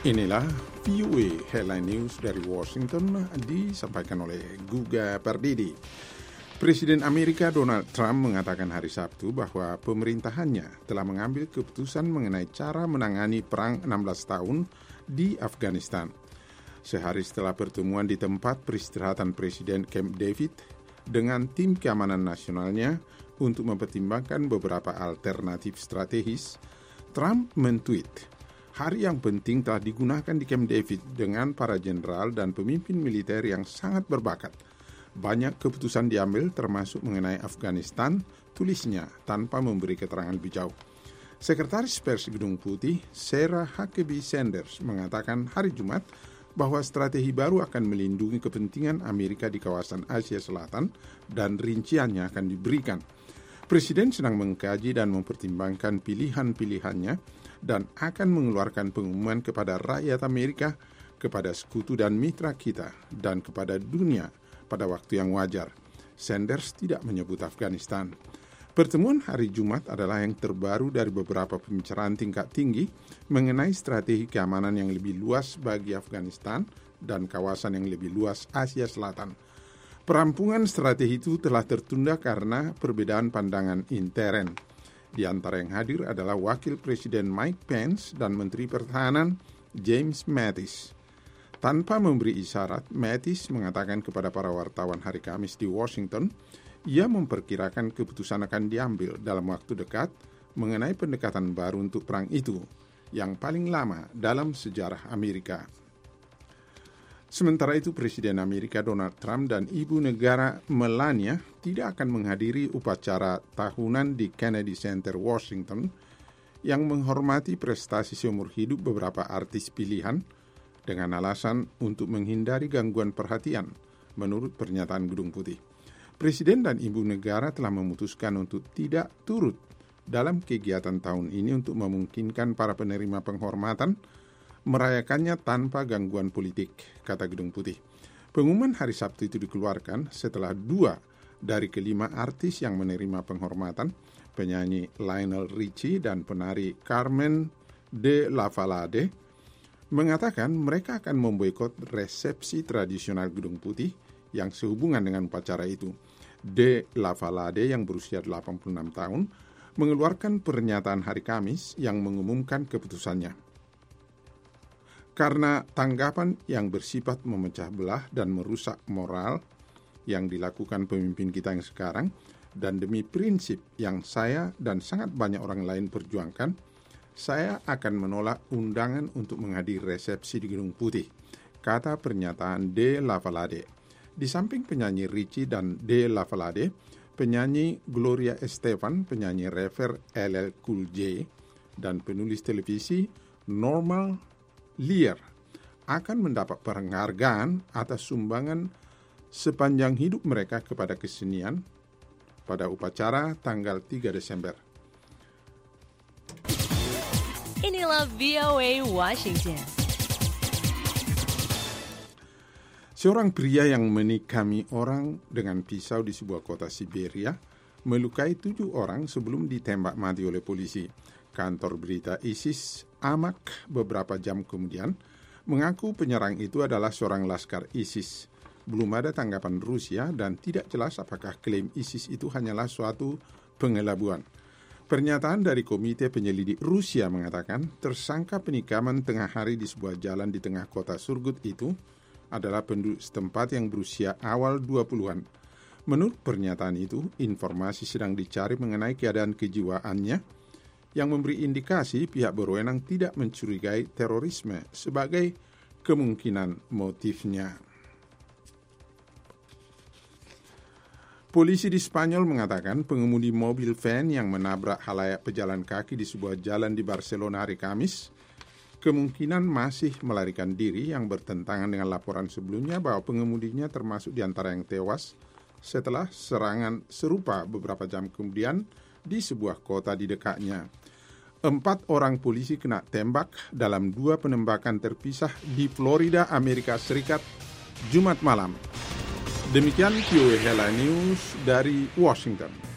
Inilah VOA Headline News dari Washington disampaikan oleh Guga Pardidi. Presiden Amerika Donald Trump mengatakan hari Sabtu bahwa pemerintahannya telah mengambil keputusan mengenai cara menangani perang 16 tahun di Afghanistan. Sehari setelah pertemuan di tempat peristirahatan Presiden Camp David dengan tim keamanan nasionalnya untuk mempertimbangkan beberapa alternatif strategis, Trump men-tweet, "Hari yang penting telah digunakan di Camp David dengan para jenderal dan pemimpin militer yang sangat berbakat. Banyak keputusan diambil termasuk mengenai Afghanistan," tulisnya tanpa memberi keterangan lebih jauh. Sekretaris Pers Gedung Putih, Sarah Huckabee Sanders, mengatakan hari Jumat bahwa strategi baru akan melindungi kepentingan Amerika di kawasan Asia Selatan dan rinciannya akan diberikan. Presiden sedang mengkaji dan mempertimbangkan pilihan-pilihannya dan akan mengeluarkan pengumuman kepada rakyat Amerika, kepada sekutu dan mitra kita, dan kepada dunia pada waktu yang wajar. Sanders tidak menyebut Afghanistan. Pertemuan hari Jumat adalah yang terbaru dari beberapa pembicaraan tingkat tinggi mengenai strategi keamanan yang lebih luas bagi Afghanistan dan kawasan yang lebih luas Asia Selatan. Perampungan strategi itu telah tertunda karena perbedaan pandangan intern. Di antara yang hadir adalah Wakil Presiden Mike Pence dan Menteri Pertahanan James Mattis. Tanpa memberi isyarat, Mattis mengatakan kepada para wartawan hari Kamis di Washington, ia memperkirakan keputusan akan diambil dalam waktu dekat mengenai pendekatan baru untuk perang itu, yang paling lama dalam sejarah Amerika. Sementara itu, Presiden Amerika Donald Trump dan Ibu Negara Melania tidak akan menghadiri upacara tahunan di Kennedy Center, Washington, yang menghormati prestasi seumur hidup beberapa artis pilihan dengan alasan untuk menghindari gangguan perhatian, menurut pernyataan Gedung Putih. Presiden dan Ibu Negara telah memutuskan untuk tidak turut dalam kegiatan tahun ini untuk memungkinkan para penerima penghormatan merayakannya tanpa gangguan politik, kata Gedung Putih. Pengumuman hari Sabtu itu dikeluarkan setelah 2 dari kelima artis yang menerima penghormatan, penyanyi Lionel Richie dan penari Carmen de la Valade, mengatakan mereka akan memboikot resepsi tradisional Gedung Putih yang sehubungan dengan upacara itu. De la Valade yang berusia 86 tahun mengeluarkan pernyataan hari Kamis yang mengumumkan keputusannya. Karena tanggapan yang bersifat memecah belah dan merusak moral yang dilakukan pemimpin kita yang sekarang, dan demi prinsip yang saya dan sangat banyak orang lain perjuangkan, saya akan menolak undangan untuk menghadiri resepsi di Gedung Putih, kata pernyataan De La Valade. Di samping penyanyi Richie dan De La Valade, penyanyi Gloria Estefan, penyanyi rapper LL Cool J, dan penulis televisi Norma Lear akan mendapat penghargaan atas sumbangan sepanjang hidup mereka kepada kesenian pada upacara tanggal 3 Desember. Inilah VOA Washington. Seorang pria yang menikami orang dengan pisau di sebuah kota Siberia melukai 7 orang sebelum ditembak mati oleh polisi. Kantor berita ISIS Amaq beberapa jam kemudian mengaku penyerang itu adalah seorang laskar ISIS. Belum ada tanggapan Rusia dan tidak jelas apakah klaim ISIS itu hanyalah suatu pengelabuan. Pernyataan dari Komite Penyelidik Rusia mengatakan tersangka penikaman tengah hari di sebuah jalan di tengah kota Surgut itu adalah penduduk setempat yang berusia awal 20-an. Menurut pernyataan itu, informasi sedang dicari mengenai keadaan kejiwaannya yang memberi indikasi pihak berwenang tidak mencurigai terorisme sebagai kemungkinan motifnya. Polisi di Spanyol mengatakan pengemudi mobil van yang menabrak khalayak pejalan kaki di sebuah jalan di Barcelona hari Kamis kemungkinan masih melarikan diri, yang bertentangan dengan laporan sebelumnya bahwa pengemudinya termasuk di antara yang tewas setelah serangan serupa beberapa jam kemudian di sebuah kota di dekatnya. 4 orang polisi kena tembak dalam 2 penembakan terpisah di Florida, Amerika Serikat, Jumat malam. Demikian VOA Headline News dari Washington.